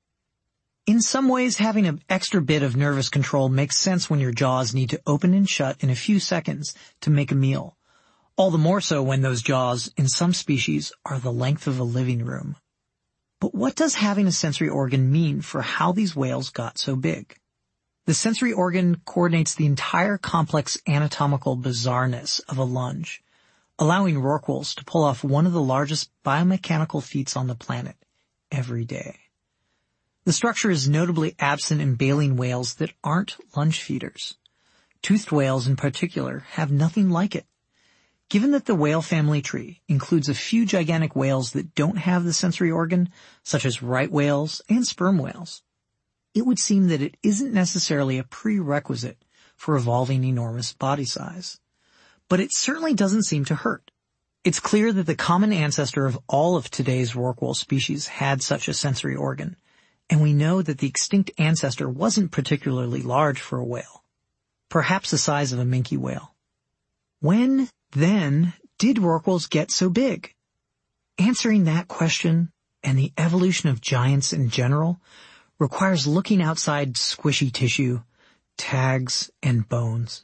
In some ways, having an extra bit of nervous control makes sense when your jaws need to open and shut in a few seconds to make a meal. All the more so when those jaws, in some species, are the length of a living room. But what does having a sensory organ mean for how these whales got so big? The sensory organ coordinates the entire complex anatomical bizarreness of a lunge, allowing rorquals to pull off one of the largest biomechanical feats on the planet every day. The structure is notably absent in baleen whales that aren't lunge feeders. Toothed whales in particular have nothing like it. Given that the whale family tree includes a few gigantic whales that don't have the sensory organ, such as right whales and sperm whales, it would seem that it isn't necessarily a prerequisite for evolving enormous body size. But it certainly doesn't seem to hurt. It's clear that the common ancestor of all of today's rorqual species had such a sensory organ, and we know that the extinct ancestor wasn't particularly large for a whale, perhaps the size of a minke whale. When, then, did rorquals get so big? Answering that question, and the evolution of giants in general, requires looking outside squishy tissue, tags, and bones.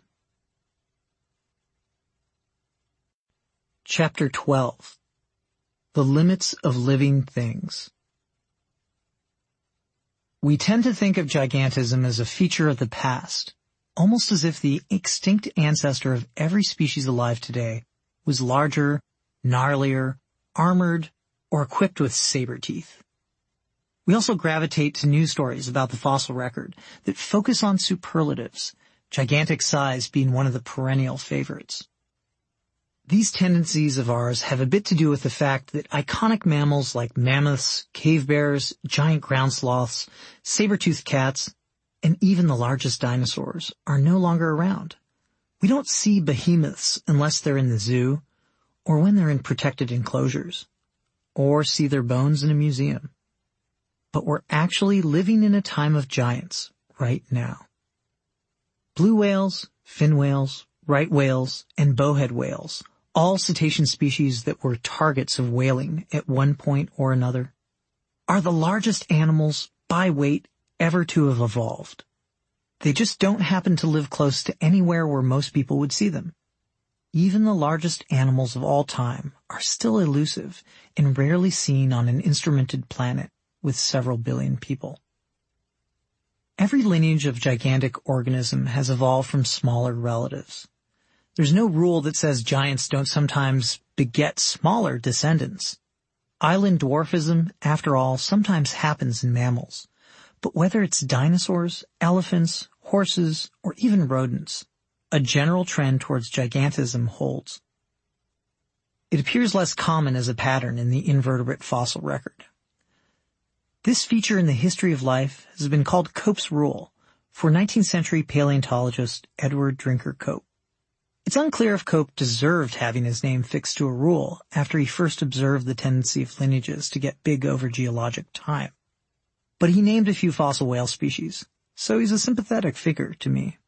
Chapter twelve. The Limits of Living Things. We tend to think of gigantism as a feature of the past, almost as if the extinct ancestor of every species alive today was larger, gnarlier, armored, or equipped with saber teeth. We also gravitate to news stories about the fossil record that focus on superlatives, gigantic size being one of the perennial favorites. These tendencies of ours have a bit to do with the fact that iconic mammals like mammoths, cave bears, giant ground sloths, saber-toothed cats, and even the largest dinosaurs are no longer around. We don't see behemoths unless they're in the zoo, or when they're in protected enclosures, or see their bones in a museum. But we're actually living in a time of giants right now. Blue whales, fin whales, right whales, and bowhead whales, all cetacean species that were targets of whaling at one point or another, are the largest animals by weight ever to have evolved. They just don't happen to live close to anywhere where most people would see them. Even the largest animals of all time are still elusive and rarely seen on an instrumented planet with several billion people. Every lineage of gigantic organism has evolved from smaller relatives. There's no rule that says giants don't sometimes beget smaller descendants. Island dwarfism, after all, sometimes happens in mammals. But whether it's dinosaurs, elephants, horses, or even rodents, a general trend towards gigantism holds. It appears less common as a pattern in the invertebrate fossil record. This feature in the history of life has been called Cope's rule, for nineteenth century paleontologist Edward Drinker Cope. It's unclear if Cope deserved having his name fixed to a rule after he first observed the tendency of lineages to get big over geologic time. But he named a few fossil whale species, so he's a sympathetic figure to me.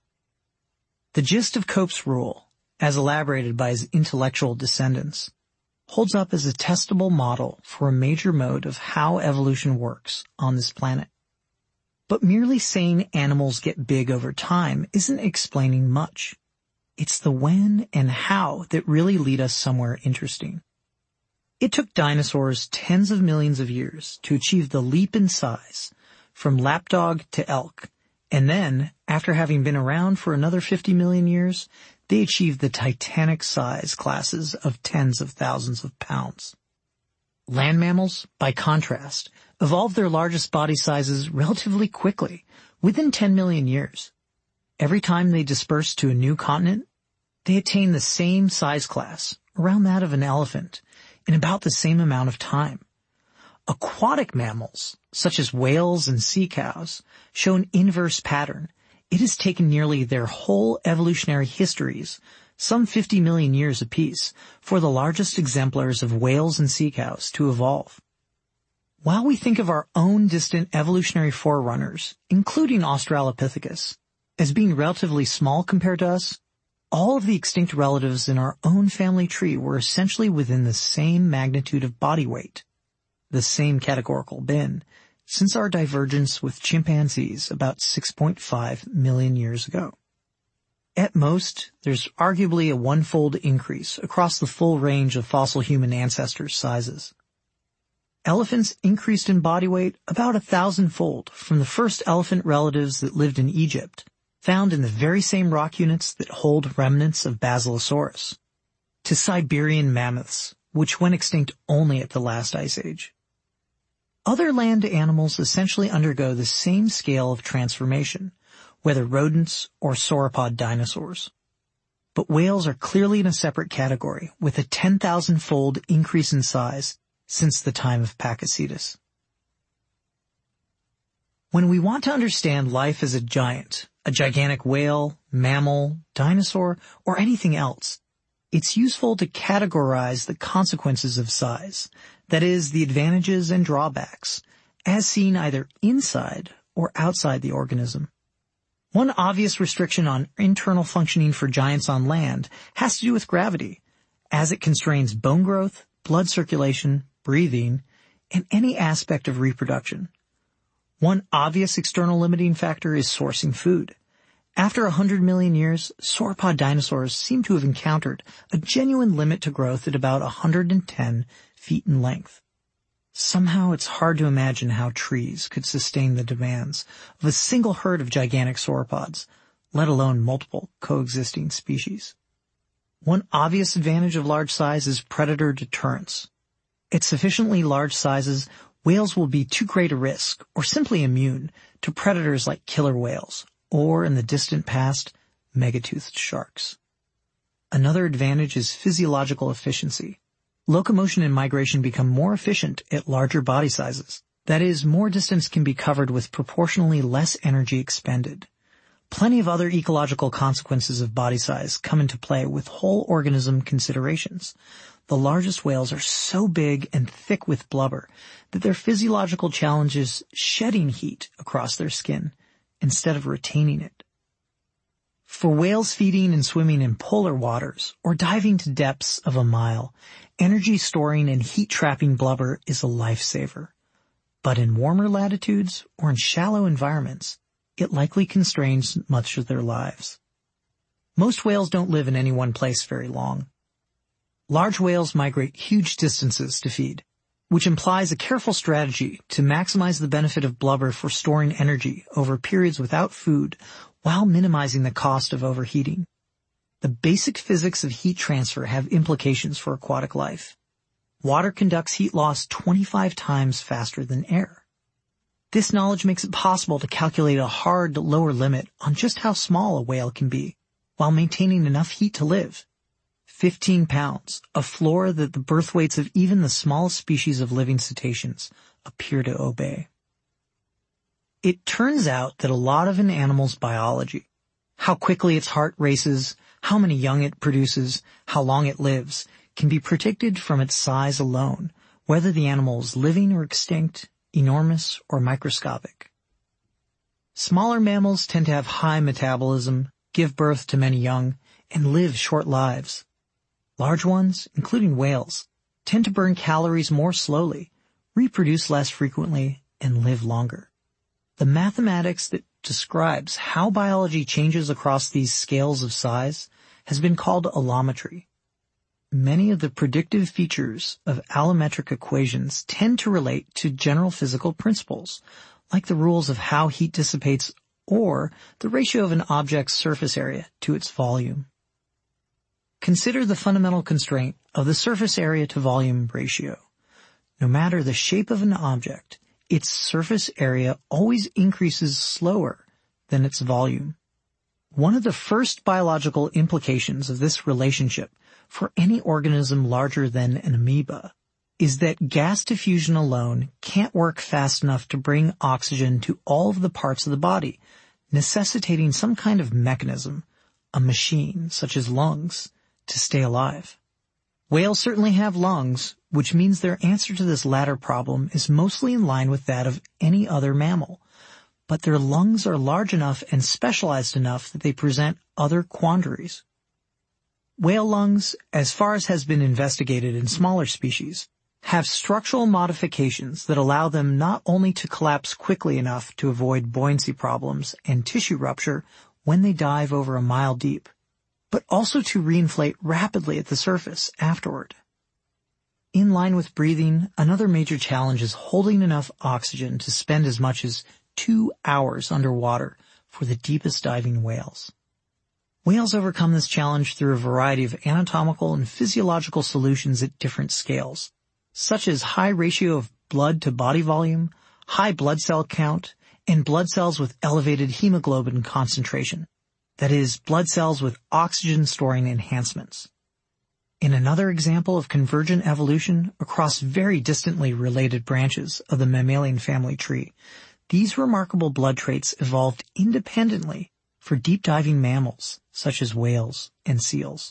The gist of Cope's rule, as elaborated by his intellectual descendants, holds up as a testable model for a major mode of how evolution works on this planet. But merely saying animals get big over time isn't explaining much. It's the when and how that really lead us somewhere interesting. It took dinosaurs tens of millions of years to achieve the leap in size from lapdog to elk, and then, after having been around for another fifty million years, they achieved the titanic size classes of tens of thousands of pounds. Land mammals, by contrast, evolved their largest body sizes relatively quickly, within ten million years. Every time they dispersed to a new continent, they attained the same size class, around that of an elephant, in about the same amount of time. Aquatic mammals, such as whales and sea cows, show an inverse pattern. It has taken nearly their whole evolutionary histories, some fifty million years apiece, for the largest exemplars of whales and sea cows to evolve. While we think of our own distant evolutionary forerunners, including Australopithecus, as being relatively small compared to us, all of the extinct relatives in our own family tree were essentially within the same magnitude of body weight, the same categorical bin, since our divergence with chimpanzees about six point five million years ago. At most, there's arguably a one-fold increase across the full range of fossil human ancestors' sizes. Elephants increased in body weight about a thousand-fold from the first elephant relatives that lived in Egypt, found in the very same rock units that hold remnants of Basilosaurus, to Siberian mammoths, which went extinct only at the last ice age. Other land animals essentially undergo the same scale of transformation, whether rodents or sauropod dinosaurs. But whales are clearly in a separate category, with a ten thousand-fold increase in size since the time of Pakicetus. When we want to understand life as a giant, a gigantic whale, mammal, dinosaur, or anything else, it's useful to categorize the consequences of size, that is, the advantages and drawbacks, as seen either inside or outside the organism. One obvious restriction on internal functioning for giants on land has to do with gravity, as it constrains bone growth, blood circulation, breathing, and any aspect of reproduction. One obvious external limiting factor is sourcing food. After a hundred million years, sauropod dinosaurs seem to have encountered a genuine limit to growth at about one hundred ten feet in length. Somehow it's hard to imagine how trees could sustain the demands of a single herd of gigantic sauropods, let alone multiple coexisting species. One obvious advantage of large size is predator deterrence. At sufficiently large sizes, whales will be too great a risk, or simply immune, to predators like killer whales, or in the distant past, megatoothed sharks. Another advantage is physiological efficiency. Locomotion and migration become more efficient at larger body sizes. That is, more distance can be covered with proportionally less energy expended. Plenty of other ecological consequences of body size come into play with whole organism considerations. The largest whales are so big and thick with blubber that their physiological challenge is shedding heat across their skin instead of retaining it. For whales feeding and swimming in polar waters or diving to depths of a mile, energy storing and heat trapping blubber is a lifesaver. But in warmer latitudes or in shallow environments, it likely constrains much of their lives. Most whales don't live in any one place very long. Large whales migrate huge distances to feed, which implies a careful strategy to maximize the benefit of blubber for storing energy over periods without food while minimizing the cost of overheating. The basic physics of heat transfer have implications for aquatic life. Water conducts heat loss twenty-five times faster than air. This knowledge makes it possible to calculate a hard lower limit on just how small a whale can be, while maintaining enough heat to live. Fifteen pounds, a floor that the birth weights of even the smallest species of living cetaceans appear to obey. It turns out that a lot of an animal's biology, how quickly its heart races, how many young it produces, how long it lives, can be predicted from its size alone, whether the animal is living or extinct, enormous or microscopic. Smaller mammals tend to have high metabolism, give birth to many young, and live short lives. Large ones, including whales, tend to burn calories more slowly, reproduce less frequently, and live longer. The mathematics that describes how biology changes across these scales of size has been called allometry. Many of the predictive features of allometric equations tend to relate to general physical principles, like the rules of how heat dissipates or the ratio of an object's surface area to its volume. Consider the fundamental constraint of the surface area to volume ratio. No matter the shape of an object, its surface area always increases slower than its volume. One of the first biological implications of this relationship for any organism larger than an amoeba is that gas diffusion alone can't work fast enough to bring oxygen to all of the parts of the body, necessitating some kind of mechanism, a machine such as lungs, to stay alive. Whales certainly have lungs, which means their answer to this latter problem is mostly in line with that of any other mammal, but their lungs are large enough and specialized enough that they present other quandaries. Whale lungs, as far as has been investigated in smaller species, have structural modifications that allow them not only to collapse quickly enough to avoid buoyancy problems and tissue rupture when they dive over a mile deep, but also to reinflate rapidly at the surface afterward. In line with breathing, another major challenge is holding enough oxygen to spend as much as two hours underwater for the deepest diving whales. Whales overcome this challenge through a variety of anatomical and physiological solutions at different scales, such as high ratio of blood to body volume, high blood cell count, and blood cells with elevated hemoglobin concentration. That is, blood cells with oxygen-storing enhancements. In another example of convergent evolution across very distantly related branches of the mammalian family tree, these remarkable blood traits evolved independently for deep-diving mammals, such as whales and seals.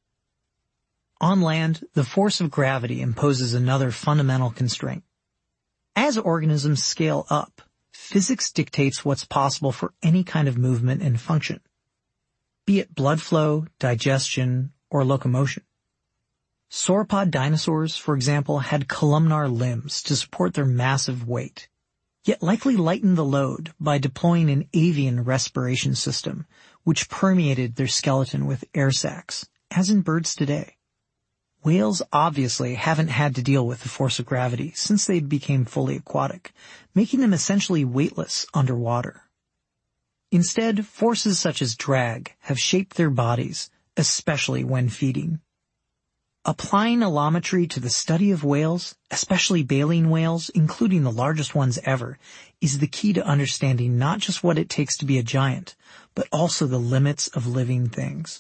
On land, the force of gravity imposes another fundamental constraint. As organisms scale up, physics dictates what's possible for any kind of movement and function, be it blood flow, digestion, or locomotion. Sauropod dinosaurs, for example, had columnar limbs to support their massive weight, yet likely lightened the load by deploying an avian respiration system, which permeated their skeleton with air sacs, as in birds today. Whales obviously haven't had to deal with the force of gravity since they became fully aquatic, making them essentially weightless underwater. Instead, forces such as drag have shaped their bodies, especially when feeding. Applying allometry to the study of whales, especially baleen whales, including the largest ones ever, is the key to understanding not just what it takes to be a giant, but also the limits of living things.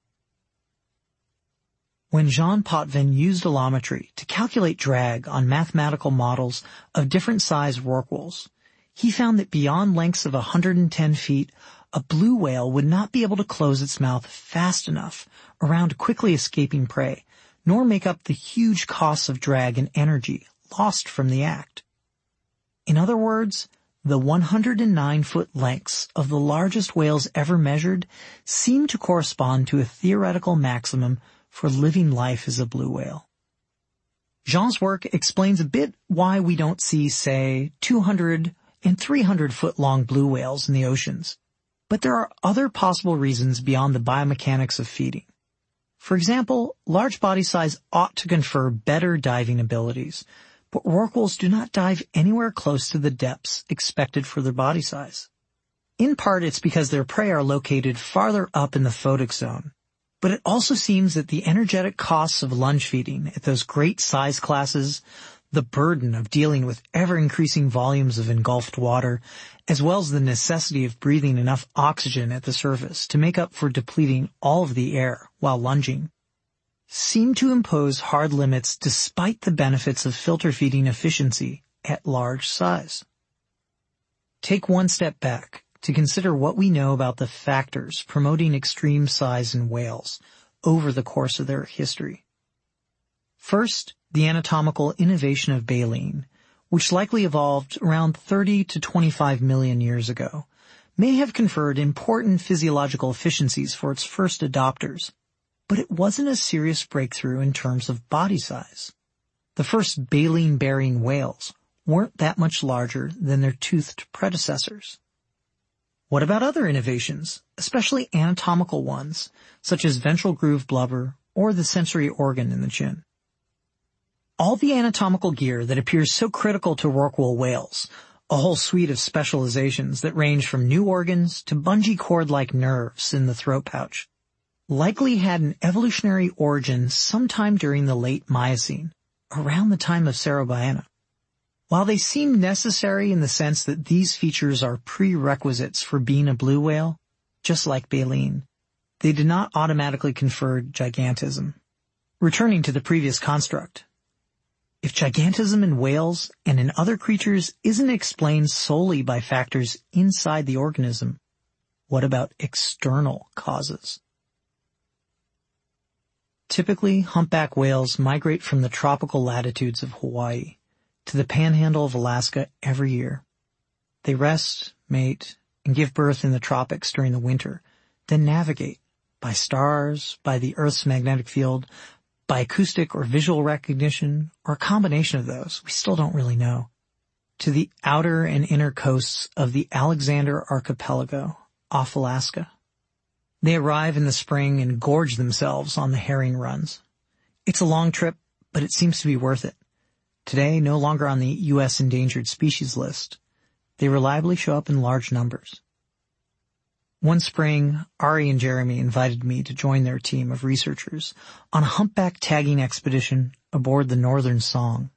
When Jean Potvin used allometry to calculate drag on mathematical models of different size rorquals, he found that beyond lengths of one hundred ten feet, a blue whale would not be able to close its mouth fast enough around quickly escaping prey, nor make up the huge costs of drag and energy lost from the act. In other words, the one hundred nine foot lengths of the largest whales ever measured seem to correspond to a theoretical maximum for living life as a blue whale. Jean's work explains a bit why we don't see, say, two hundred and three hundred foot long blue whales in the oceans, but there are other possible reasons beyond the biomechanics of feeding. For example, large body size ought to confer better diving abilities, but rorquals do not dive anywhere close to the depths expected for their body size. In part, it's because their prey are located farther up in the photic zone, but it also seems that the energetic costs of lunge feeding at those great size classes, the burden of dealing with ever-increasing volumes of engulfed water, as well as the necessity of breathing enough oxygen at the surface to make up for depleting all of the air while lunging, seem to impose hard limits despite the benefits of filter feeding efficiency at large size. take one step back to consider what we know about the factors promoting extreme size in whales over the course of their history. First, the anatomical innovation of baleen, which likely evolved around thirty to twenty-five million years ago, may have conferred important physiological efficiencies for its first adopters, but it wasn't a serious breakthrough in terms of body size. The first baleen-bearing whales weren't that much larger than their toothed predecessors. What about other innovations, especially anatomical ones, such as ventral groove blubber or the sensory organ in the chin? All the anatomical gear that appears so critical to rorqual whales, a whole suite of specializations that range from new organs to bungee cord-like nerves in the throat pouch, likely had an evolutionary origin sometime during the late Miocene, around the time of Cerobiana. While they seem necessary in the sense that these features are prerequisites for being a blue whale, just like baleen, they did not automatically confer gigantism. Returning to the previous construct, if gigantism in whales and in other creatures isn't explained solely by factors inside the organism, what about external causes? Typically, humpback whales migrate from the tropical latitudes of Hawaii to the panhandle of Alaska every year. They rest, mate, and give birth in the tropics during the winter, then navigate by stars, by the Earth's magnetic field, by acoustic or visual recognition, or a combination of those, we still don't really know, to the outer and inner coasts of the Alexander Archipelago off Alaska. They arrive in the spring and gorge themselves on the herring runs. It's a long trip, but it seems to be worth it. Today, no longer on the U S endangered species list, they reliably show up in large numbers. One spring, Ari and Jeremy invited me to join their team of researchers on a humpback tagging expedition aboard the Northern Song.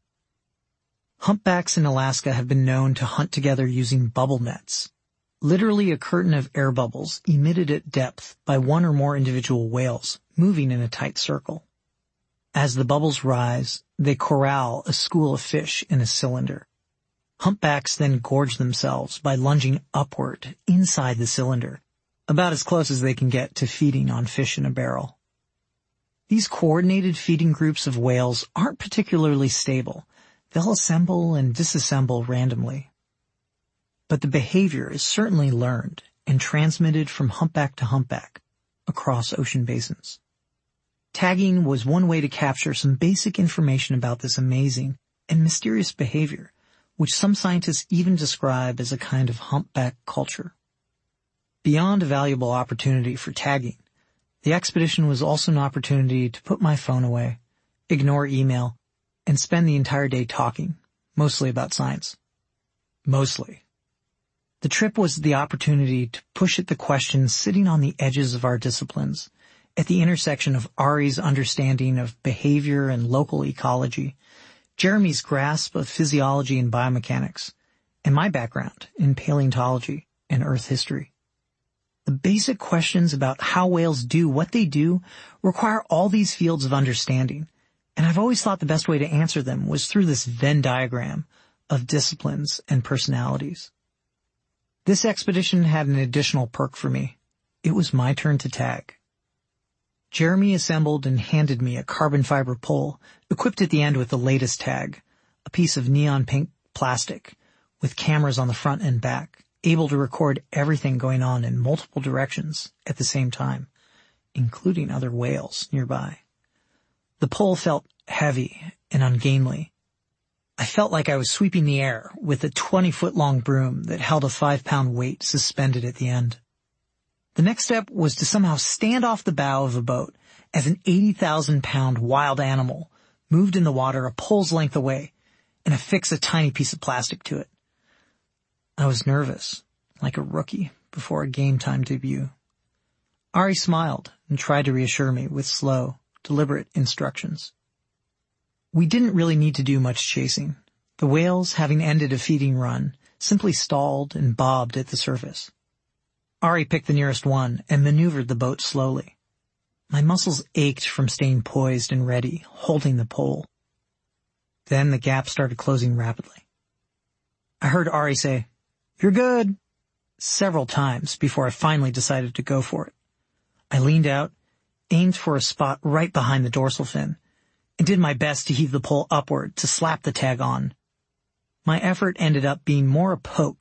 Humpbacks in Alaska have been known to hunt together using bubble nets, literally a curtain of air bubbles emitted at depth by one or more individual whales moving in a tight circle. As the bubbles rise, they corral a school of fish in a cylinder. Humpbacks then gorge themselves by lunging upward inside the cylinder, about as close as they can get to feeding on fish in a barrel. These coordinated feeding groups of whales aren't particularly stable. They'll assemble and disassemble randomly. But the behavior is certainly learned and transmitted from humpback to humpback across ocean basins. Tagging was one way to capture some basic information about this amazing and mysterious behavior, which some scientists even describe as a kind of humpback culture. Beyond a valuable opportunity for tagging, the expedition was also an opportunity to put my phone away, ignore email, and spend the entire day talking, mostly about science. Mostly. The trip was the opportunity to push at the questions sitting on the edges of our disciplines, at the intersection of Ari's understanding of behavior and local ecology, Jeremy's grasp of physiology and biomechanics, and my background in paleontology and Earth history. The basic questions about how whales do what they do require all these fields of understanding, and I've always thought the best way to answer them was through this Venn diagram of disciplines and personalities. This expedition had an additional perk for me. It was my turn to tag. Jeremy assembled and handed me a carbon fiber pole, equipped at the end with the latest tag, a piece of neon pink plastic, with cameras on the front and back, able to record everything going on in multiple directions at the same time, including other whales nearby. The pole felt heavy and ungainly. I felt like I was sweeping the air with a twenty-foot-long broom that held a five-pound weight suspended at the end. The next step was to somehow stand off the bow of a boat as an eighty thousand pound wild animal moved in the water a pole's length away and affix a tiny piece of plastic to it. I was nervous, like a rookie before a game time debut. Ari smiled and tried to reassure me with slow, deliberate instructions. We didn't really need to do much chasing. The whales, having ended a feeding run, simply stalled and bobbed at the surface. Ari picked the nearest one and maneuvered the boat slowly. My muscles ached from staying poised and ready, holding the pole. Then the gap started closing rapidly. I heard Ari say, "You're good," several times before I finally decided to go for it. I leaned out, aimed for a spot right behind the dorsal fin, and did my best to heave the pole upward to slap the tag on. My effort ended up being more a poke